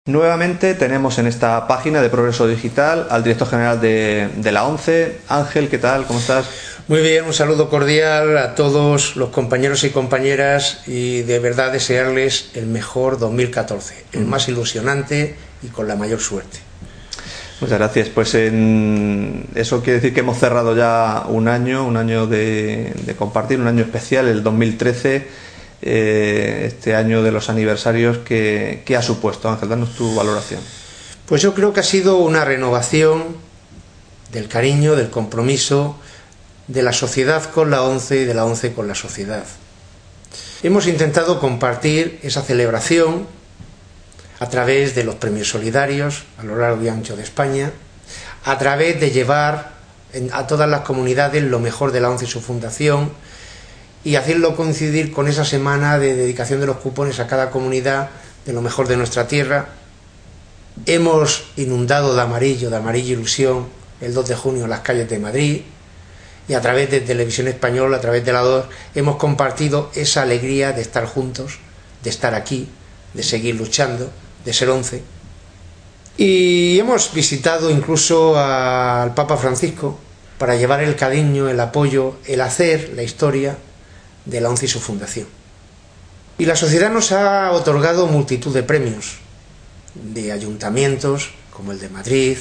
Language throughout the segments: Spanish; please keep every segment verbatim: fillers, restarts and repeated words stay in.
Nuevamente tenemos en esta página de Progreso Digital al director general de, de la ONCE. Ángel, ¿qué tal? ¿Cómo estás? Muy bien, un saludo cordial a todos los compañeros y compañeras y de verdad desearles el mejor dos mil catorce, el más ilusionante y con la mayor suerte. Muchas gracias. Pues en... eso quiere decir que hemos cerrado ya un año, un año de, de compartir, un año especial, el dos mil trece, eh, este año de los aniversarios. ¿Qué, qué ha supuesto, Ángel? Danos tu valoración. Pues yo creo que ha sido una renovación del cariño, del compromiso de la sociedad con la ONCE y de la ONCE con la sociedad. Hemos intentado compartir esa celebración a través de los premios solidarios a lo largo y ancho de España, a través de llevar a todas las comunidades lo mejor de la ONCE y su fundación y hacerlo coincidir con esa semana de dedicación de los cupones a cada comunidad de lo mejor de nuestra tierra. Hemos inundado de amarillo, de amarillo ilusión, el dos de junio las calles de Madrid, y a través de Televisión Española, a través de la dos, hemos compartido esa alegría de estar juntos, de estar aquí, de seguir luchando, de ser ONCE. Y hemos visitado incluso al Papa Francisco para llevar el cariño, el apoyo, el hacer, la historia de la ONCE y su fundación. Y la sociedad nos ha otorgado multitud de premios, de ayuntamientos, como el de Madrid,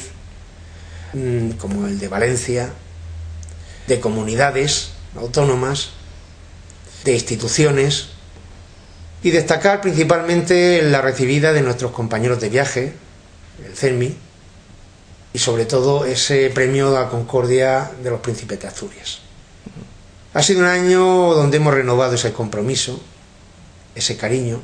como el de Valencia, de comunidades autónomas, de instituciones, y destacar principalmente la recibida de nuestros compañeros de viaje, el CERMI, y sobre todo ese premio a la Concordia de los Príncipes de Asturias. Ha sido un año donde hemos renovado ese compromiso, ese cariño,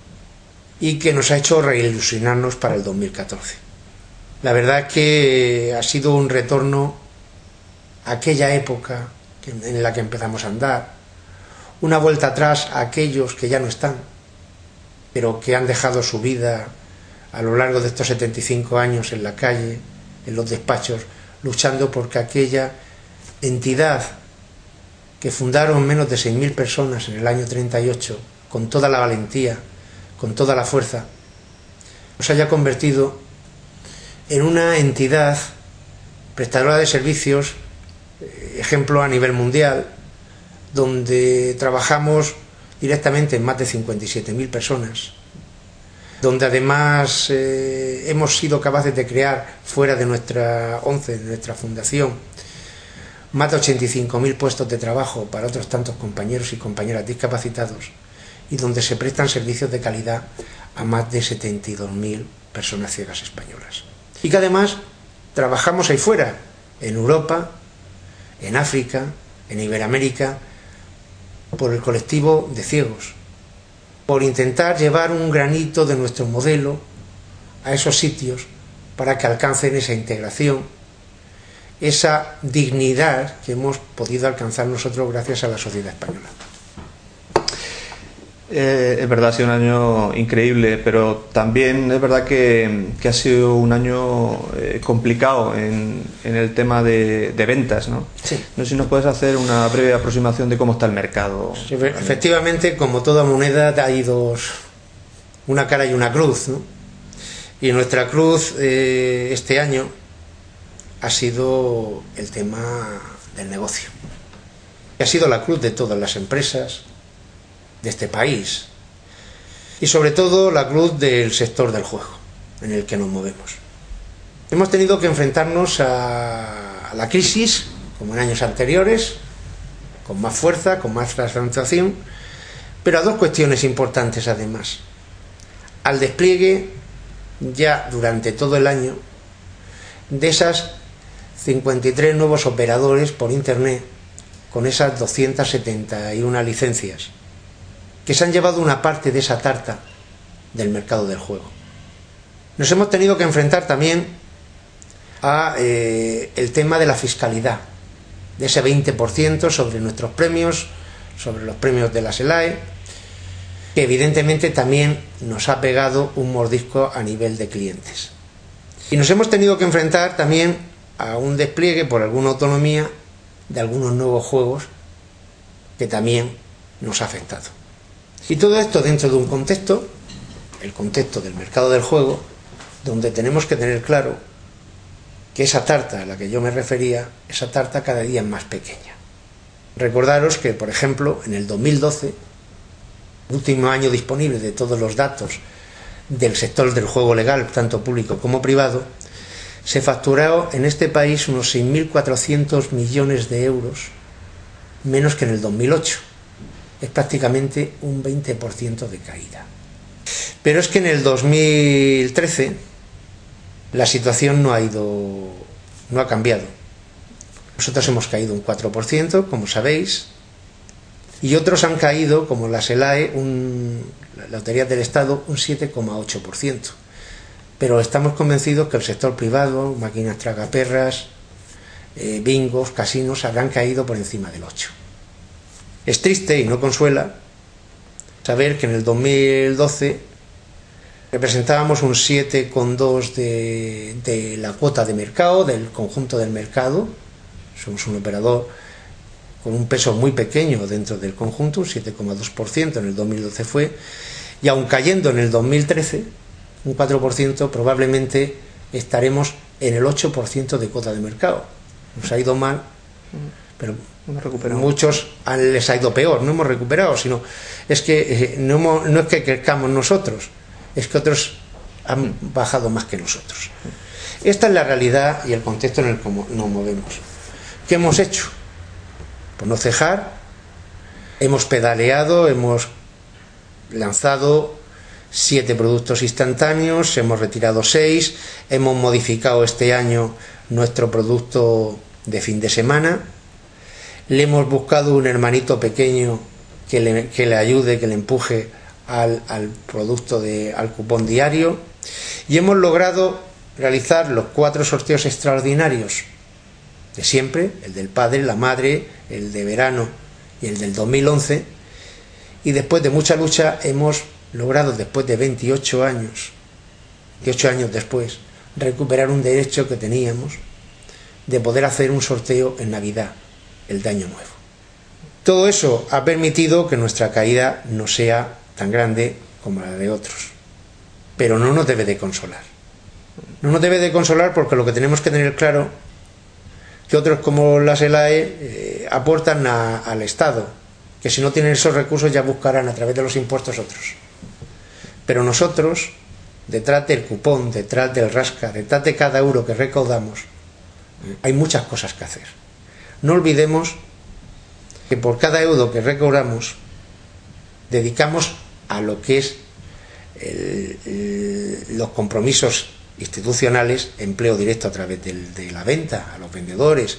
y que nos ha hecho reilusionarnos para el dos mil catorce. La verdad es que ha sido un retorno a aquella época en la que empezamos a andar, una vuelta atrás a aquellos que ya no están, pero que han dejado su vida a lo largo de estos setenta y cinco años en la calle, en los despachos, luchando porque aquella entidad que fundaron menos de seis mil personas en el año treinta y ocho, con toda la valentía, con toda la fuerza, nos haya convertido en una entidad prestadora de servicios, ejemplo a nivel mundial, donde trabajamos directamente en más de cincuenta y siete mil personas, donde además eh, hemos sido capaces de crear fuera de nuestra ONCE, de nuestra fundación, más de ochenta y cinco mil puestos de trabajo para otros tantos compañeros y compañeras discapacitados, y donde se prestan servicios de calidad a más de setenta y dos mil personas ciegas españolas. Y que además trabajamos ahí fuera, en Europa, en África, en Iberoamérica, por el colectivo de ciegos, por intentar llevar un granito de nuestro modelo a esos sitios para que alcancen esa integración, esa dignidad que hemos podido alcanzar nosotros gracias a la sociedad española. Eh, es verdad, ha sido un año increíble, pero también es verdad que, que ha sido un año eh, complicado en, en el tema de, de ventas, ¿no? Sí. No sé si nos puedes hacer una breve aproximación de cómo está el mercado. Sí, efectivamente, como toda moneda hay dos, una cara y una cruz, ¿no? Y nuestra cruz eh, este año ha sido el tema del negocio. Ha sido la cruz de todas las empresas de este país y sobre todo la cruz del sector del juego en el que nos movemos. Hemos tenido que enfrentarnos a, a la crisis como en años anteriores, con más fuerza, con más transformación, pero a dos cuestiones importantes además: al despliegue ya durante todo el año de esas cincuenta y tres nuevos operadores por internet con esas doscientas setenta y una licencias que se han llevado una parte de esa tarta del mercado del juego. Nos hemos tenido que enfrentar también a eh, el tema de la fiscalidad, de ese veinte por ciento sobre nuestros premios, sobre los premios de la SELAE, que evidentemente también nos ha pegado un mordisco a nivel de clientes. Y nos hemos tenido que enfrentar también a un despliegue por alguna autonomía de algunos nuevos juegos que también nos ha afectado. Y todo esto dentro de un contexto, el contexto del mercado del juego, donde tenemos que tener claro que esa tarta a la que yo me refería, esa tarta cada día es más pequeña. Recordaros que, por ejemplo, en el dos mil doce, último año disponible de todos los datos del sector del juego legal, tanto público como privado, se facturó en este país unos seis mil cuatrocientos millones de euros, menos que en el dos mil ocho. Es prácticamente un veinte por ciento de caída. Pero es que en el dos mil trece la situación no ha ido, no ha cambiado. Nosotros hemos caído un cuatro por ciento, como sabéis, y otros han caído, como la SELAE, un, la Lotería del Estado, un siete coma ocho por ciento. Pero estamos convencidos que el sector privado, máquinas tragaperras, eh, bingos, casinos, habrán caído por encima del ocho por ciento. Es triste y no consuela saber que en el dos mil doce representábamos un siete coma dos por ciento de, de la cuota de mercado, del conjunto del mercado. Somos un operador con un peso muy pequeño dentro del conjunto, un siete coma dos por ciento en el dos mil doce fue, y aun cayendo en el dos mil trece, un cuatro por ciento, probablemente estaremos en el ocho por ciento de cuota de mercado. Nos ha ido mal, pero muchos han, les ha ido peor, no hemos recuperado, sino es que eh, no, hemos, no es que crezcamos nosotros, es que otros han bajado más que nosotros. Esta es la realidad y el contexto en el que nos movemos. ¿Qué hemos hecho? Pues no cejar, hemos pedaleado, hemos lanzado siete productos instantáneos, hemos retirado seis, hemos modificado este año nuestro producto de fin de semana, le hemos buscado un hermanito pequeño que le, que le ayude, que le empuje al, al producto, de, al cupón diario, y hemos logrado realizar los cuatro sorteos extraordinarios de siempre, el del padre, la madre, el de verano y el del dos mil once, y después de mucha lucha hemos logrado, después de veintiocho años, veintiocho años después, recuperar un derecho que teníamos de poder hacer un sorteo en Navidad, el de Año Nuevo. Todo eso ha permitido que nuestra caída no sea tan grande como la de otros, pero no nos debe de consolar. No nos debe de consolar porque lo que tenemos que tener claro que otros como la SELAE eh, aportan a, al Estado, que si no tienen esos recursos ya buscarán a través de los impuestos otros. Pero nosotros, detrás del cupón, detrás del rasca, detrás de cada euro que recaudamos, hay muchas cosas que hacer. No olvidemos que por cada euro que recaudamos dedicamos a lo que es el, el, los compromisos institucionales, empleo directo a través del, de la venta, a los vendedores,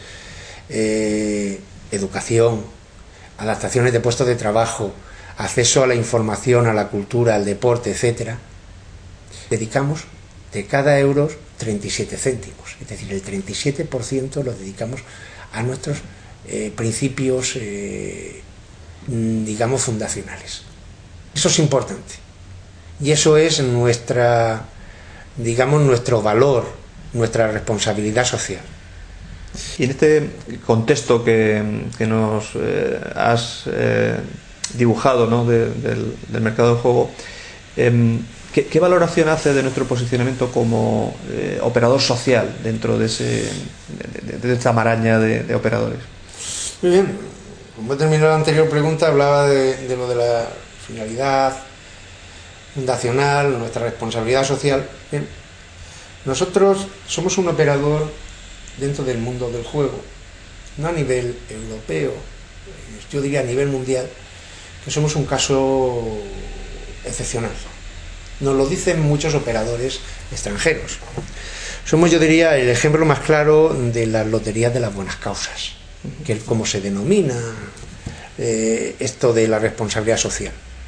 eh, educación, adaptaciones de puestos de trabajo, acceso a la información, a la cultura, al deporte, etcétera. Dedicamos de cada euro treinta y siete céntimos, es decir, el treinta y siete por ciento lo dedicamos a nuestros eh, principios, eh, digamos, fundacionales. Eso es importante y eso es nuestra, digamos, nuestro valor, nuestra responsabilidad social. Y en este contexto que, que nos eh, has eh, dibujado, ¿no?, de, del, del mercado del juego, eh, ¿qué, ¿qué valoración hace de nuestro posicionamiento como eh, operador social dentro de, ese, de, de, de esta maraña de, de operadores? Muy bien, como he terminado la anterior pregunta, hablaba de, de lo de la finalidad fundacional, nuestra responsabilidad social. Bien, nosotros somos un operador dentro del mundo del juego, no a nivel europeo, yo diría a nivel mundial, que somos un caso excepcional. Nos lo dicen muchos operadores extranjeros. Somos, yo diría, el ejemplo más claro de las loterías de las buenas causas, que es como se denomina eh, esto de la responsabilidad social.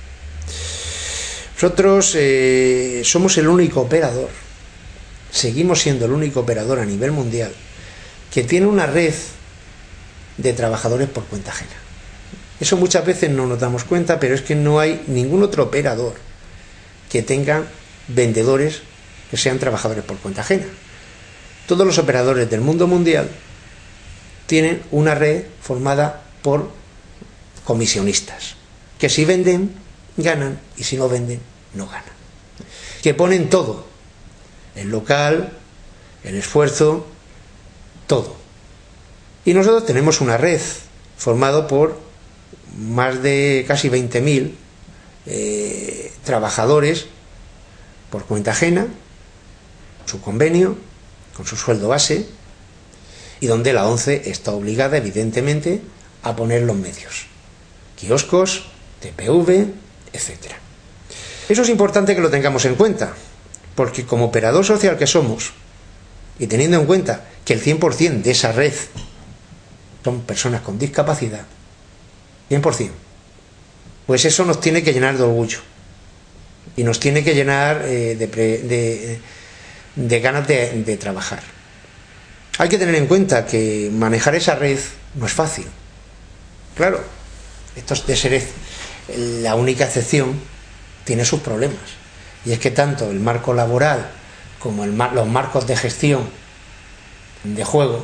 Nosotros eh, somos el único operador, seguimos siendo el único operador a nivel mundial que tiene una red de trabajadores por cuenta ajena. Eso muchas veces no nos damos cuenta, pero es que no hay ningún otro operador que tenga vendedores que sean trabajadores por cuenta ajena. Todos los operadores del mundo mundial tienen una red formada por comisionistas, que si venden, ganan, y si no venden, no ganan. Que ponen todo el local, el esfuerzo, todo. Y nosotros tenemos una red formada por más de casi veinte mil eh, trabajadores por cuenta ajena, su convenio, con su sueldo base, y donde la ONCE está obligada, evidentemente, a poner los medios. Kioscos, T P V, etcétera. Eso es importante que lo tengamos en cuenta, porque como operador social que somos, y teniendo en cuenta que el cien por cien de esa red son personas con discapacidad, cien por cien, pues eso nos tiene que llenar de orgullo y nos tiene que llenar eh, de, pre, de, de ganas de, de trabajar. Hay que tener en cuenta que manejar esa red no es fácil. Claro, esto de ser la única excepción tiene sus problemas, y es que tanto el marco laboral como el mar, los marcos de gestión de juego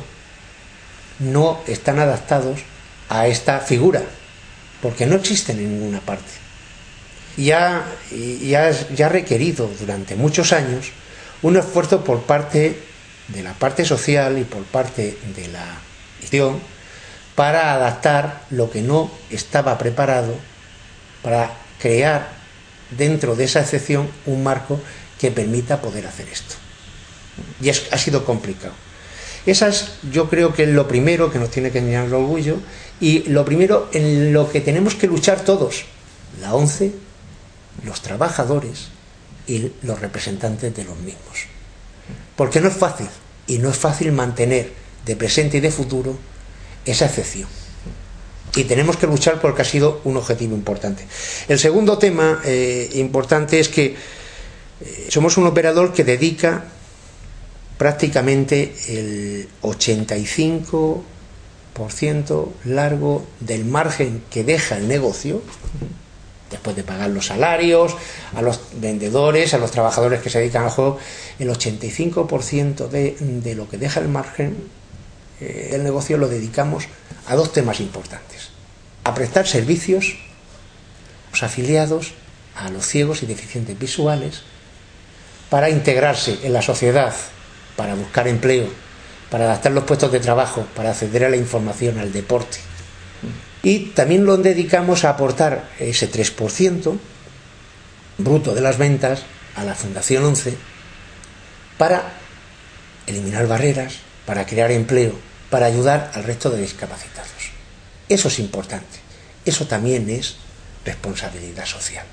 no están adaptados a esta figura, porque no existen en ninguna parte. Y ha, y ha, y ha requerido durante muchos años un esfuerzo por parte de la parte social y por parte de la gestión para adaptar lo que no estaba preparado, para crear dentro de esa excepción un marco que permita poder hacer esto. Y es, ha sido complicado. Esa es, yo creo que es lo primero que nos tiene que llenar de orgullo, y lo primero en lo que tenemos que luchar todos, la ONCE, los trabajadores y los representantes de los mismos. Porque no es fácil, y no es fácil mantener de presente y de futuro esa excepción. Y tenemos que luchar porque ha sido un objetivo importante. El segundo tema eh, importante es que eh, somos un operador que dedica prácticamente el ochenta y cinco por ciento largo del margen que deja el negocio, después de pagar los salarios a los vendedores, a los trabajadores que se dedican al juego, el ochenta y cinco por ciento de, de lo que deja el margen eh, del negocio lo dedicamos a dos temas importantes: a prestar servicios a los afiliados, a los ciegos y deficientes visuales, para integrarse en la sociedad, para buscar empleo, para adaptar los puestos de trabajo, para acceder a la información, al deporte. Y también lo dedicamos a aportar ese tres por ciento bruto de las ventas a la Fundación ONCE para eliminar barreras, para crear empleo, para ayudar al resto de discapacitados. Eso es importante. Eso también es responsabilidad social.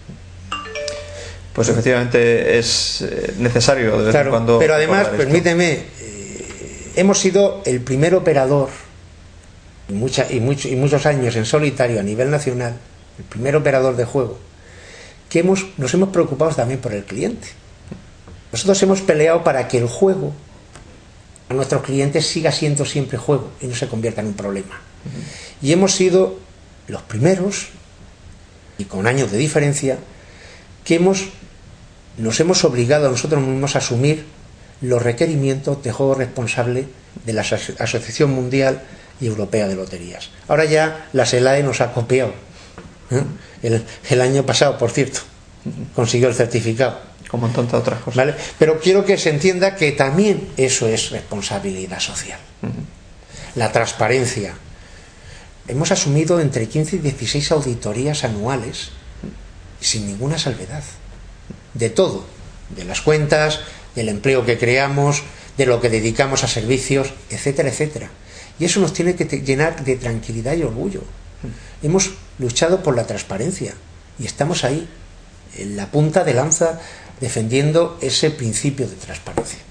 Pues efectivamente es necesario de vez claro, en cuando. Pero además, permíteme, eh, hemos sido el primer operador y, mucha, y, mucho, y muchos años en solitario a nivel nacional, el primer operador de juego, que hemos, nos hemos preocupado también por el cliente. Nosotros hemos peleado para que el juego a nuestros clientes siga siendo siempre juego y no se convierta en un problema. Uh-huh. Y hemos sido los primeros, y con años de diferencia, que hemos, nos hemos obligado a nosotros mismos a asumir los requerimientos de juego responsable de la Asociación Mundial y Europea de Loterías. Ahora ya la SELAE nos ha copiado. ¿eh? El, el año pasado, por cierto, consiguió el certificado. Como en tantas otras cosas. ¿Vale? Pero quiero que se entienda que también eso es responsabilidad social. Uh-huh. La transparencia. Hemos asumido entre quince y dieciséis auditorías anuales sin ninguna salvedad. De todo. De las cuentas, del empleo que creamos, de lo que dedicamos a servicios, etcétera, etcétera. Y eso nos tiene que llenar de tranquilidad y orgullo. Uh-huh. Hemos luchado por la transparencia y estamos ahí, en la punta de lanza, defendiendo ese principio de transparencia.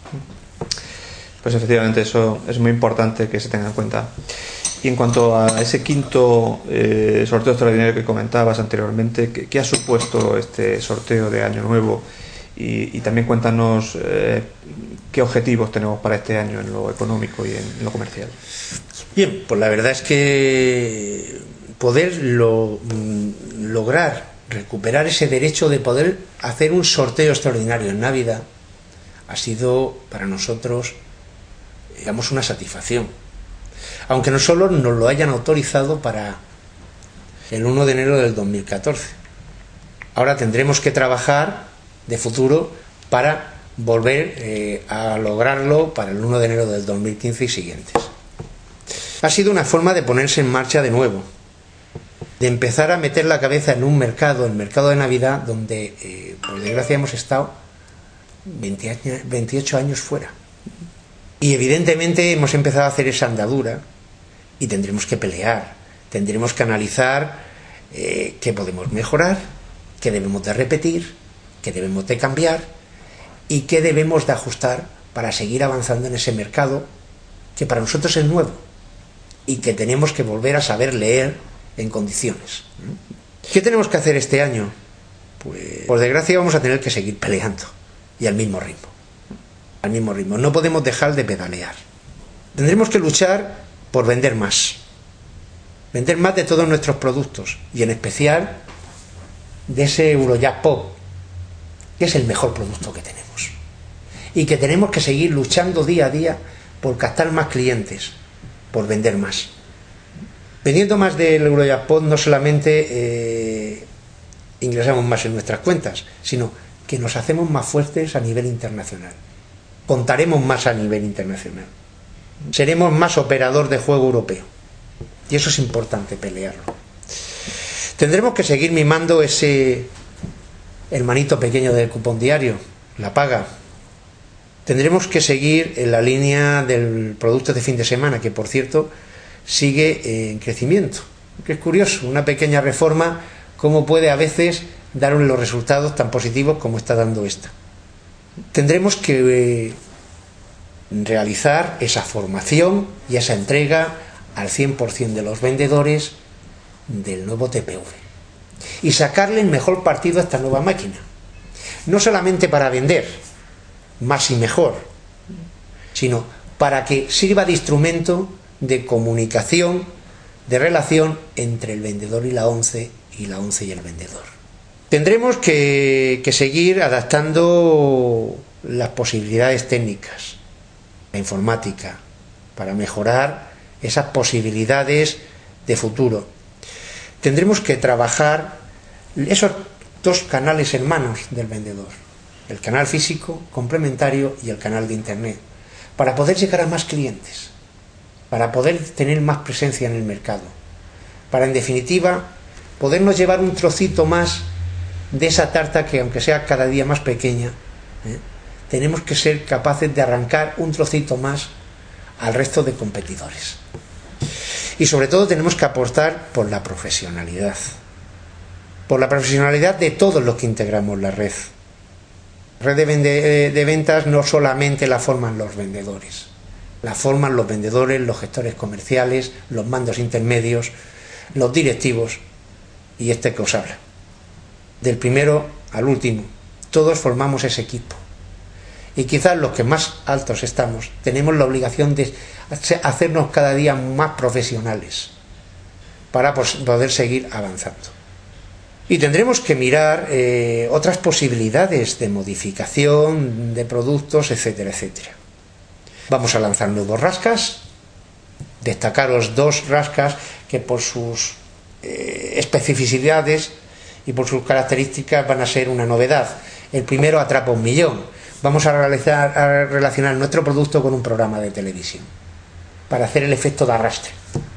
Pues efectivamente eso es muy importante que se tenga en cuenta. Y en cuanto a ese quinto eh, sorteo extraordinario que comentabas anteriormente, ¿qué, qué ha supuesto este sorteo de Año Nuevo? Y, y también cuéntanos eh, qué objetivos tenemos para este año en lo económico y en, en lo comercial. Bien, pues la verdad es que poder lo, lograr recuperar ese derecho de poder hacer un sorteo extraordinario en Navidad ha sido para nosotros, digamos, una satisfacción, aunque no solo nos lo hayan autorizado para el uno de enero del dos mil catorce. Ahora tendremos que trabajar de futuro para volver eh, a lograrlo para el uno de enero del dos mil quince y siguientes. Ha sido una forma de ponerse en marcha de nuevo, de empezar a meter la cabeza en un mercado, el mercado de Navidad, donde eh, por desgracia hemos estado veintiocho años fuera. Y evidentemente hemos empezado a hacer esa andadura y tendremos que pelear, tendremos que analizar eh, qué podemos mejorar, qué debemos de repetir, qué debemos de cambiar y qué debemos de ajustar para seguir avanzando en ese mercado que para nosotros es nuevo y que tenemos que volver a saber leer en condiciones. ¿Qué tenemos que hacer este año? Pues por desgracia vamos a tener que seguir peleando y al mismo ritmo. Al mismo ritmo. No podemos dejar de pedalear. Tendremos que luchar por vender más. Vender más de todos nuestros productos y en especial de ese Eurojackpot, que es el mejor producto que tenemos. Y que tenemos que seguir luchando día a día por captar más clientes, por vender más. Vendiendo más del Eurojackpot no solamente eh, ingresamos más en nuestras cuentas, sino que nos hacemos más fuertes a nivel internacional. Contaremos más a nivel internacional. Seremos más operador de juego europeo. Y eso es importante pelearlo. Tendremos que seguir mimando ese hermanito pequeño del cupón diario, la paga. Tendremos que seguir en la línea del producto de fin de semana, que por cierto sigue en crecimiento. Que es curioso, una pequeña reforma, cómo puede a veces dar los resultados tan positivos como está dando esta. Tendremos que eh, realizar esa formación y esa entrega al cien por ciento de los vendedores del nuevo T P V y sacarle el mejor partido a esta nueva máquina, no solamente para vender más y mejor, sino para que sirva de instrumento de comunicación, de relación entre el vendedor y la ONCE y la ONCE y el vendedor. Tendremos que, que seguir adaptando las posibilidades técnicas, la informática, para mejorar esas posibilidades de futuro. Tendremos que trabajar esos dos canales hermanos del vendedor, el canal físico complementario y el canal de internet, para poder llegar a más clientes, para poder tener más presencia en el mercado, para en definitiva podernos llevar un trocito más de esa tarta que aunque sea cada día más pequeña, ¿eh? tenemos que ser capaces de arrancar un trocito más al resto de competidores. Y sobre todo tenemos que apostar por la profesionalidad, por la profesionalidad de todos los que integramos la red. La red de, vende, de ventas no solamente la forman los vendedores, la forman los vendedores, los gestores comerciales, los mandos intermedios, los directivos y este que os habla. Del primero al último, todos formamos ese equipo. Y quizás los que más altos estamos tenemos la obligación de hacernos cada día más profesionales para poder seguir avanzando. Y tendremos que mirar eh, otras posibilidades de modificación de productos, etcétera, etcétera. Vamos a lanzar nuevos rascas, destacaros dos rascas que por sus eh, especificidades y por sus características van a ser una novedad. El primero, atrapa un millón. Vamos a, realizar, a relacionar nuestro producto con un programa de televisión para hacer el efecto de arrastre.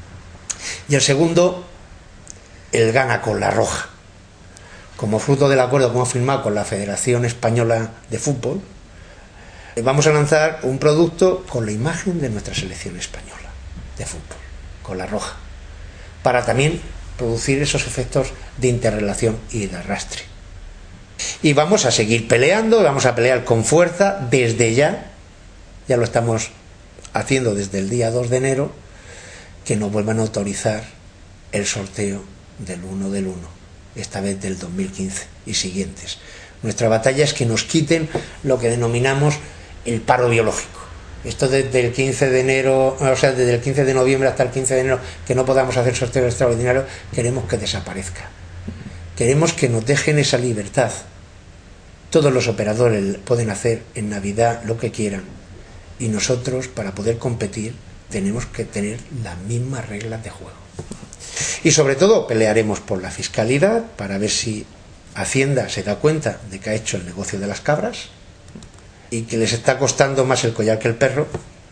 Y el segundo, el gana con la roja. Como fruto del acuerdo que hemos firmado con la Federación Española de Fútbol, vamos a lanzar un producto con la imagen de nuestra selección española de fútbol, con la roja, para también producir esos efectos de interrelación y de arrastre. Y vamos a seguir peleando, vamos a pelear con fuerza desde ya, ya lo estamos haciendo desde el día dos de enero, que nos vuelvan a autorizar el sorteo del uno del uno, esta vez del dos mil quince y siguientes. Nuestra batalla es que nos quiten lo que denominamos el paro biológico. Esto desde el quince de enero, o sea, desde el quince de noviembre hasta el quince de enero, que no podamos hacer sorteos extraordinarios, queremos que desaparezca. Queremos que nos dejen esa libertad. Todos los operadores pueden hacer en Navidad lo que quieran y nosotros, para poder competir, tenemos que tener las mismas reglas de juego. Y sobre todo pelearemos por la fiscalidad para ver si Hacienda se da cuenta de que ha hecho el negocio de las cabras y que les está costando más el collar que el perro,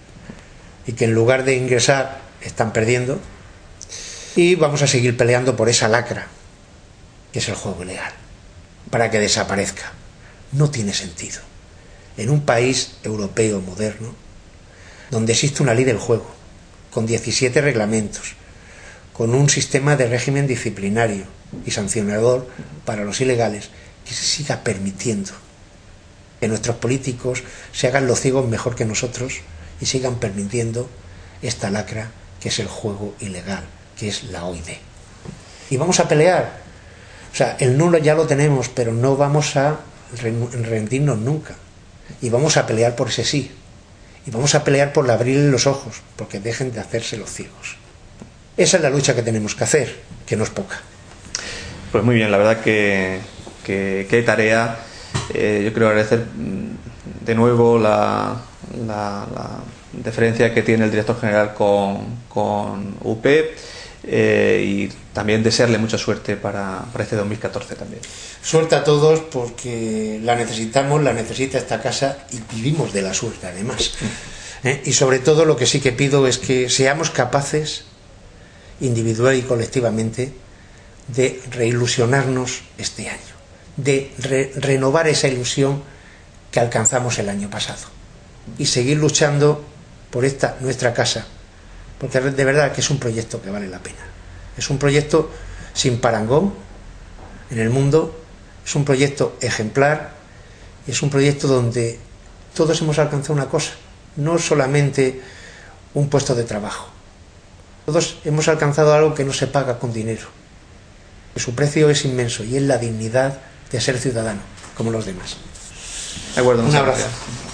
y que en lugar de ingresar están perdiendo, y vamos a seguir peleando por esa lacra que es el juego ilegal, para que desaparezca. No tiene sentido. En un país europeo moderno, donde existe una ley del juego, con diecisiete reglamentos, con un sistema de régimen disciplinario y sancionador para los ilegales, que se siga permitiendo que nuestros políticos se hagan los ciegos mejor que nosotros y sigan permitiendo esta lacra que es el juego ilegal, que es la O I D. Y vamos a pelear. O sea, el nulo ya lo tenemos, pero no vamos a rendirnos nunca. Y vamos a pelear por ese sí. Y vamos a pelear por abrirle los ojos, porque dejen de hacerse los ciegos. Esa es la lucha que tenemos que hacer, que no es poca. Pues muy bien, la verdad que, que, que hay tarea. Eh, yo quiero agradecer de nuevo la, la, la deferencia que tiene el director general con, con U P eh, y también desearle mucha suerte para, para este dos mil catorce también. Suerte a todos, porque la necesitamos, la necesita esta casa y vivimos de la suerte además. ¿Eh? Y sobre todo lo que sí que pido es que seamos capaces, individual y colectivamente, de reilusionarnos este año, de re renovar esa ilusión que alcanzamos el año pasado y seguir luchando por esta nuestra casa, porque de verdad que es un proyecto que vale la pena. Es un proyecto sin parangón en el mundo, es un proyecto ejemplar, es un proyecto donde todos hemos alcanzado una cosa, no solamente un puesto de trabajo. Todos hemos alcanzado algo que no se paga con dinero. Su precio es inmenso y es la dignidad de ser ciudadano, como los demás. De acuerdo, un abrazo. Gracias.